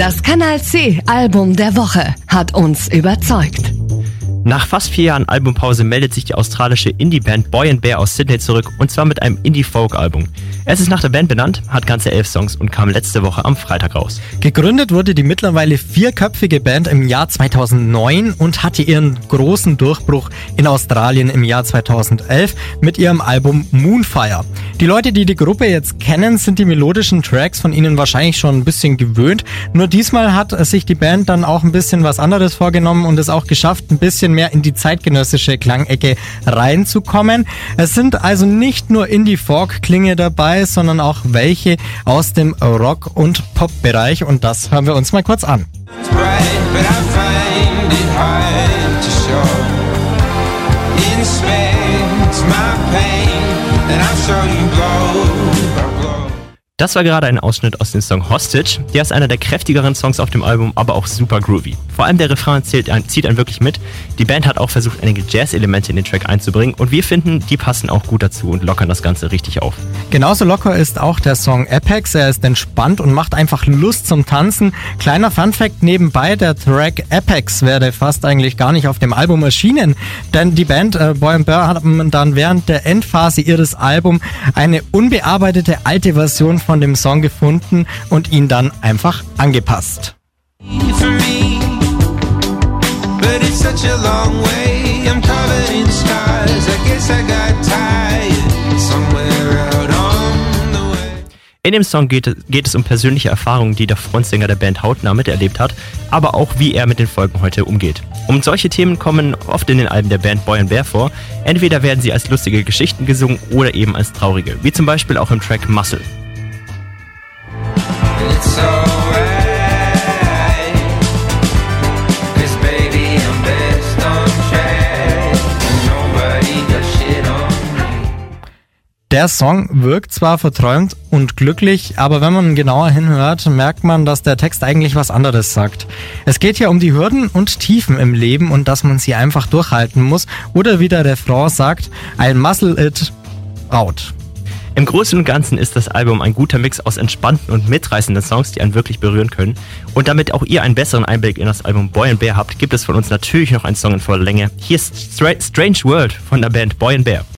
Das Kanal C Album der Woche hat uns überzeugt. Nach fast 4 Jahren Albumpause meldet sich die australische Indie-Band Boy & Bear aus Sydney zurück, und zwar mit einem Indie-Folk-Album. Es ist nach der Band benannt, hat ganze 11 Songs und kam letzte Woche am Freitag raus. Gegründet wurde die mittlerweile 4-köpfige Band im Jahr 2009 und hatte ihren großen Durchbruch in Australien im Jahr 2011 mit ihrem Album Moonfire. Die Leute, die die Gruppe jetzt kennen, sind die melodischen Tracks von ihnen wahrscheinlich schon ein bisschen gewöhnt. Nur diesmal hat sich die Band dann auch ein bisschen was anderes vorgenommen und es auch geschafft, ein bisschen mehr in die zeitgenössische Klangecke reinzukommen. Es sind also nicht nur Indie-Folk-Klinge dabei, sondern auch welche aus dem Rock- und Pop-Bereich, und das hören wir uns mal kurz an. Das war gerade ein Ausschnitt aus dem Song Hostage. Der ist einer der kräftigeren Songs auf dem Album, aber auch super groovy. Vor allem der Refrain zieht einen wirklich mit. Die Band hat auch versucht, einige Jazz-Elemente in den Track einzubringen, und wir finden, die passen auch gut dazu und lockern das Ganze richtig auf. Genauso locker ist auch der Song Apex. Er ist entspannt und macht einfach Lust zum Tanzen. Kleiner Funfact nebenbei, der Track Apex wäre fast eigentlich gar nicht auf dem Album erschienen, denn die Band Boy & Bear haben dann während der Endphase ihres Albums eine unbearbeitete alte Version von dem Song gefunden und ihn dann einfach angepasst. In dem Song geht es um persönliche Erfahrungen, die der Frontsänger der Band hautnah miterlebt hat, aber auch wie er mit den Folgen heute umgeht. Und solche Themen kommen oft in den Alben der Band Boy & Bear vor. Entweder werden sie als lustige Geschichten gesungen oder eben als traurige, wie zum Beispiel auch im Track Muscle. Der Song wirkt zwar verträumt und glücklich, aber wenn man genauer hinhört, merkt man, dass der Text eigentlich was anderes sagt. Es geht hier um die Hürden und Tiefen im Leben und dass man sie einfach durchhalten muss, oder wie der Refrain sagt, I'll muscle it out. Im Großen und Ganzen ist das Album ein guter Mix aus entspannten und mitreißenden Songs, die einen wirklich berühren können. Und damit auch ihr einen besseren Einblick in das Album Boy & Bear habt, gibt es von uns natürlich noch einen Song in voller Länge. Hier ist Strange World von der Band Boy & Bear.